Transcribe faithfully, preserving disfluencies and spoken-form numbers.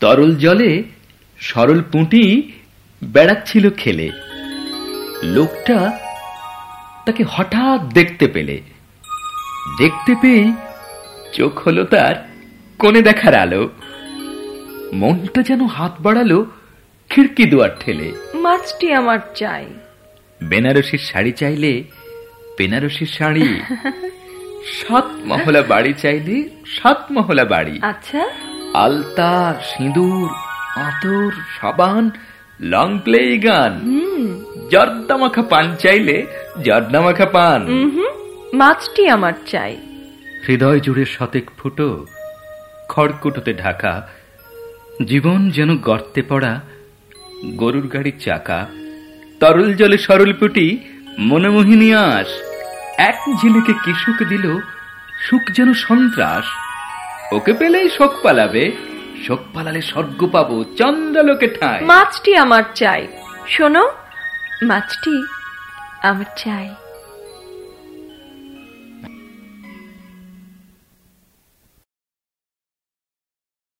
তরল জলে সরল পুঁটি বেড়াচ্ছিল খেলে। লোকটা তাকে হঠাৎ দেখতে পেলে। দেখতে পেয়ে চোখ হলো তার কোণে দেখার আলো। মনটা যেন হাত বাড়ালো খিড়কি দুয়ার ঠেলে। মাছটি আমার চাই। বেনারসির শাড়ি চাইলে বেনারসির শাড়ি। সাত মহলা বাড়ি চাইলে সাত মহলা বাড়ি। আচ্ছা, আলতা, সিঁদুর, আতর, সাবান, লং প্লে গান। জর্দা মাখা পান চাইলে জর্দা মাখা পান। মাছটি আমার চাই। হৃদয় জুড়ে শতেক ফুটো, খড়কুটোতে ঢাকা। জীবন যেন গর্তে পড়া গরুর গাড়ির চাকা। তরল জলে সরল পুটি মনোমোহিনী আস। এক ঝিলিকে কি সুখ দিল, সুখ যেন সন্ত্রাস। ওকে পেলেই শোক পালাবে, শোক পালালে স্বর্গ পাবো চন্দ্রালোকে ঠাঁই। মাছটি আমার চাই। শোনো, মাছটি আমার চাই।